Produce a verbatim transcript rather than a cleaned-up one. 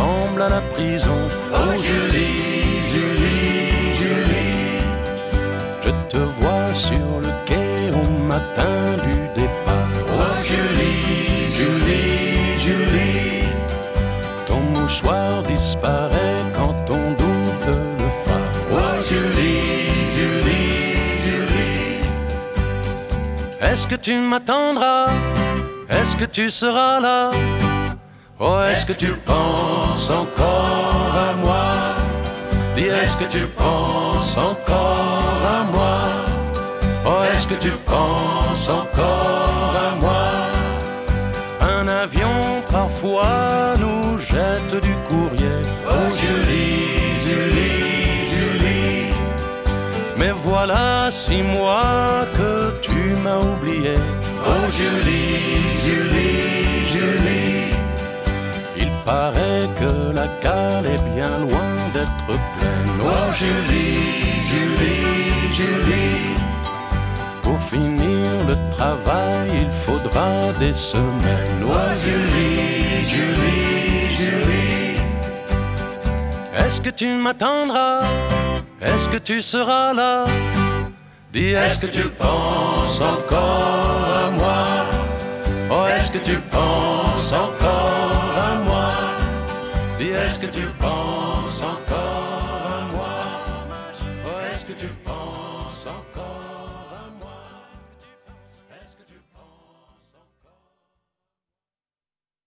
ressemble à la prison. Oh Julie, Julie, Julie, je te vois sur le quai au matin du départ. Oh Julie, Julie, Julie, ton mouchoir disparaît quand on double le phare. Oh Julie, Julie, Julie, est-ce que tu m'attendras? Est-ce que tu seras là? Oh, est-ce que tu penses encore à moi? Dis, est-ce que tu penses encore à moi? Oh, est-ce que tu penses encore à moi? Un avion parfois nous jette du courrier. oh Julie, Julie, Julie, mais voilà six mois que tu m'as oublié. oh Julie, Julie, Julie, il paraît que la cale est bien loin d'être pleine. oh Julie, Julie, Julie, pour finir le travail, il faudra des semaines. oh Julie, Julie, Julie, est-ce que tu m'attendras? Est-ce que tu seras là? Dis, est-ce que tu penses encore à moi? Oh, est-ce que tu penses encore à moi? Dis, est-ce que tu penses encore à moi? Oh, est-ce que tu penses encore